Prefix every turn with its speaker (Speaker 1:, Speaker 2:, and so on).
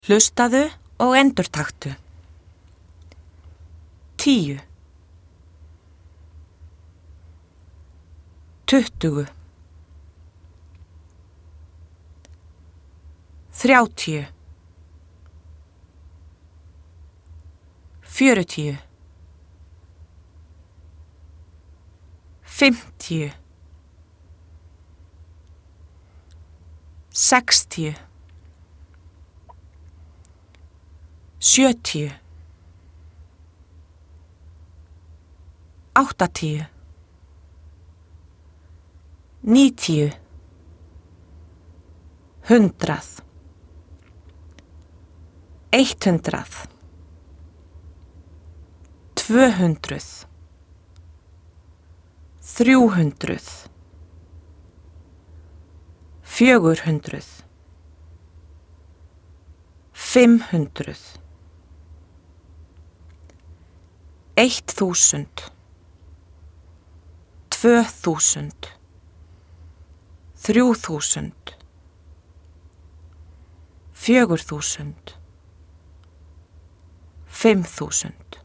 Speaker 1: Hlustaðu og endurtaktu. 10 20 30 40 50 60 70 80 90 100 100 200 300 400 500 1000 2000 3000 4000 5000